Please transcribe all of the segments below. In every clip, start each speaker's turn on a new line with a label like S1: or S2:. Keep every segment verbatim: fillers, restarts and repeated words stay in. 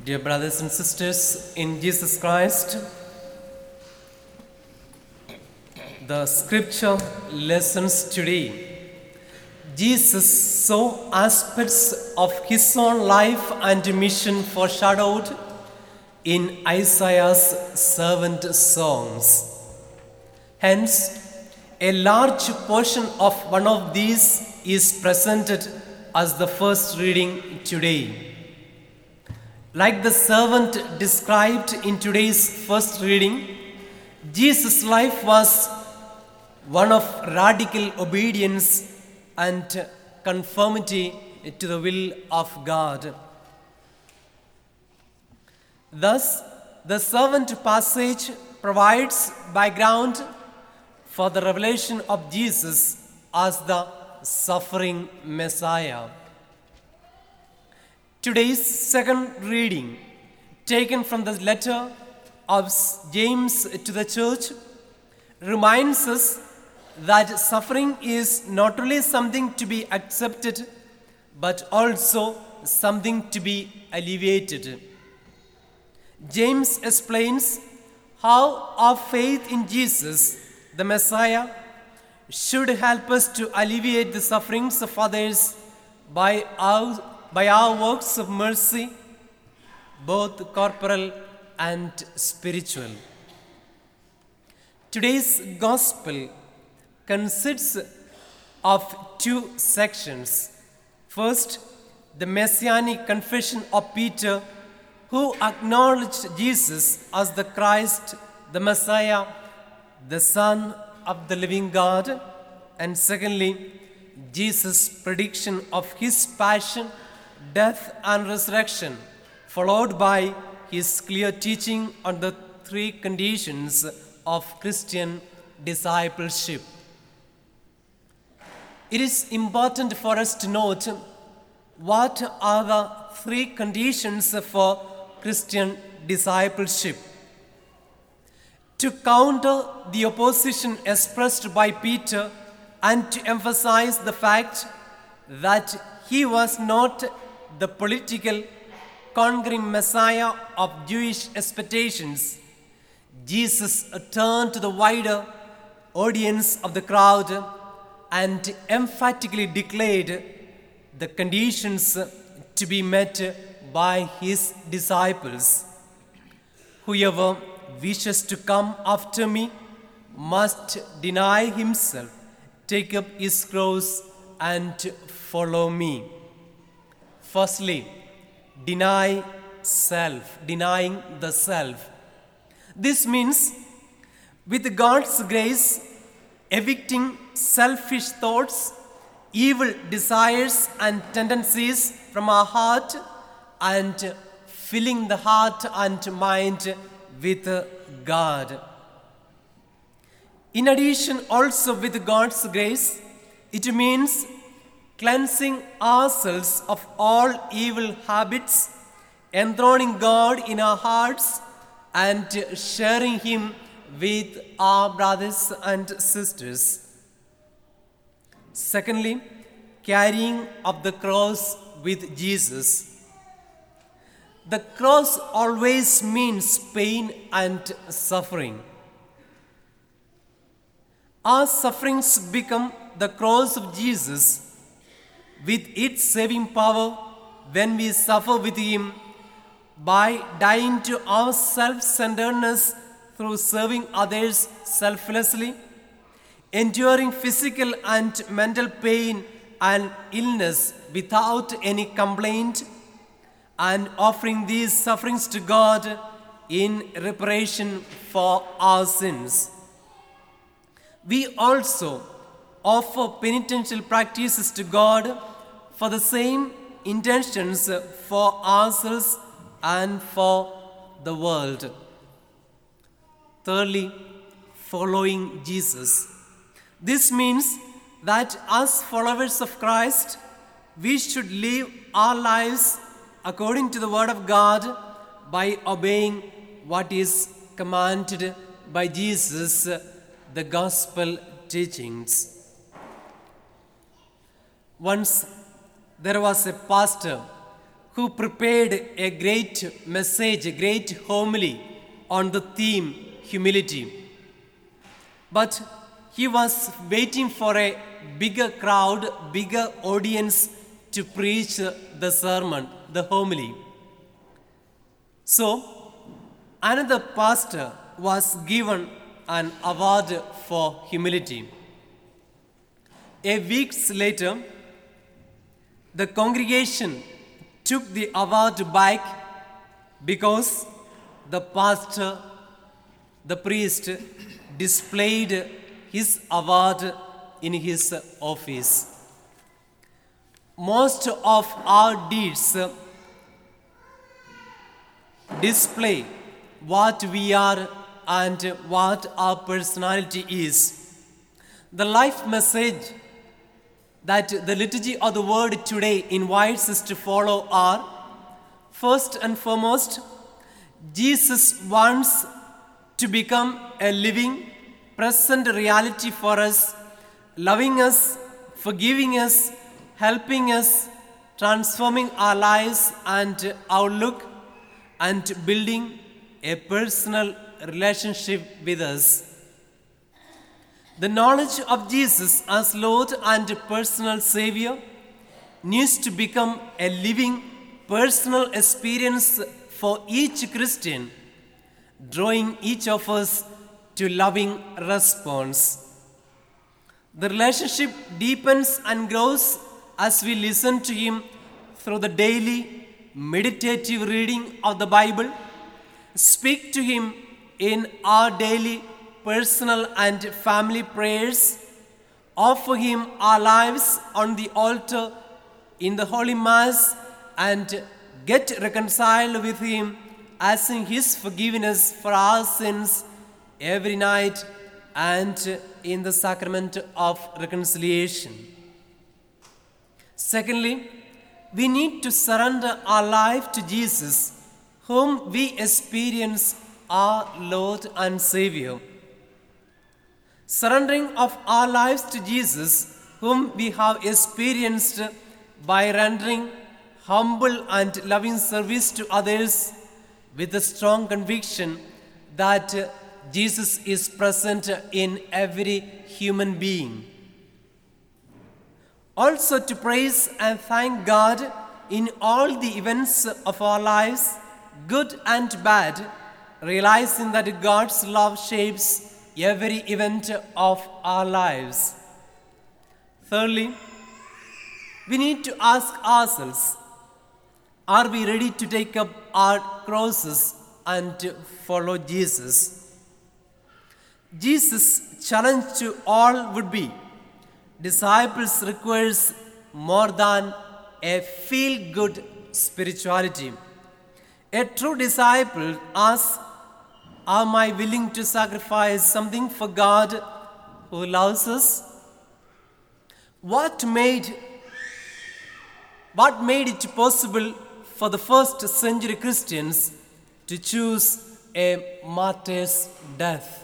S1: Dear brothers and sisters in Jesus Christ, the scripture lessons today, Jesus saw aspects of his own life and mission foreshadowed in Isaiah's servant songs. Hence, a large portion of one of these is presented as the first reading today. Like the servant described in today's first reading, Jesus' life was one of radical obedience and conformity to the will of God. Thus, the servant passage provides background for the revelation of Jesus as the suffering Messiah. Today's second reading, taken from the letter of James to the church, reminds us that suffering is not only something to be accepted, but also something to be alleviated. James explains how our faith in Jesus, the Messiah, should help us to alleviate the sufferings of others by our by our works of mercy, both corporal and spiritual. Today's gospel consists of two sections. First, the messianic confession of Peter, who acknowledged Jesus as the Christ, the Messiah, the Son of the living God. And secondly, Jesus' prediction of his passion, death and resurrection, followed by his clear teaching on the three conditions of Christian discipleship. It is important for us to note what are the three conditions for Christian discipleship. To counter the opposition expressed by Peter and to emphasize the fact that he was not the political conquering Messiah of Jewish expectations, Jesus turned to the wider audience of the crowd and emphatically declared the conditions to be met by his disciples. Whoever wishes to come after me must deny himself, take up his cross, and follow me. Firstly, deny self, denying the self. This means, with God's grace, evicting selfish thoughts, evil desires and tendencies from our heart and filling the heart and mind with God. In addition, also with God's grace, it means cleansing ourselves of all evil habits, enthroning God in our hearts, and sharing Him with our brothers and sisters. Secondly, carrying of the cross with Jesus. The cross always means pain and suffering. Our sufferings become the cross of Jesus with its saving power when we suffer with Him by dying to our self-centeredness through serving others selflessly, enduring physical and mental pain and illness without any complaint, and offering these sufferings to God in reparation for our sins. We also offer penitential practices to God for the same intentions for ourselves and for the world. Thirdly, following Jesus. This means that as followers of Christ, we should live our lives according to the Word of God by obeying what is commanded by Jesus, the gospel teachings. Once there was a pastor who prepared a great message, a great homily on the theme humility. But he was waiting for a bigger crowd, bigger audience to preach the sermon, the homily. So, another pastor was given an award for humility. A week later, the congregation took the award back because the pastor, the priest, displayed his award in his office. Most of our deeds display what we are and what our personality is. The life message that the liturgy of the word today invites us to follow are, first and foremost, Jesus wants to become a living, present reality for us, loving us, forgiving us, helping us, transforming our lives and outlook, and building a personal relationship with us. The knowledge of Jesus as Lord and personal Savior needs to become a living personal experience for each Christian, drawing each of us to loving response. The relationship deepens and grows as we listen to Him through the daily meditative reading of the Bible, speak to Him in our daily personal and family prayers, offer Him our lives on the altar in the Holy Mass, and get reconciled with Him, asking His forgiveness for our sins every night and in the sacrament of reconciliation. Secondly, we need to surrender our life to Jesus, whom we experience our Lord and Savior. Surrendering of our lives to Jesus, whom we have experienced by rendering humble and loving service to others with a strong conviction that Jesus is present in every human being. Also to praise and thank God in all the events of our lives, good and bad, realizing that God's love shapes every event of our lives. Thirdly, we need to ask ourselves, are we ready to take up our crosses and follow Jesus? Jesus' challenge to all would be, disciples requires more than a feel-good spirituality. A true disciple asks, am I willing to sacrifice something for God who loves us? What made, what made it possible for the first century Christians to choose a martyr's death?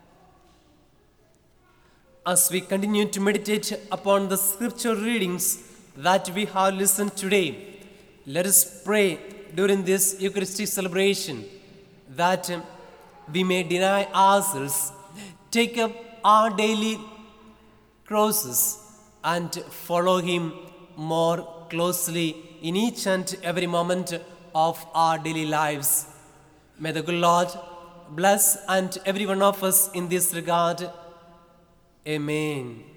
S1: As we continue to meditate upon the scripture readings that we have listened today, let us pray during this Eucharistic celebration that we may deny ourselves, take up our daily crosses, and follow Him more closely in each and every moment of our daily lives. May the good Lord bless and every one of us in this regard. Amen.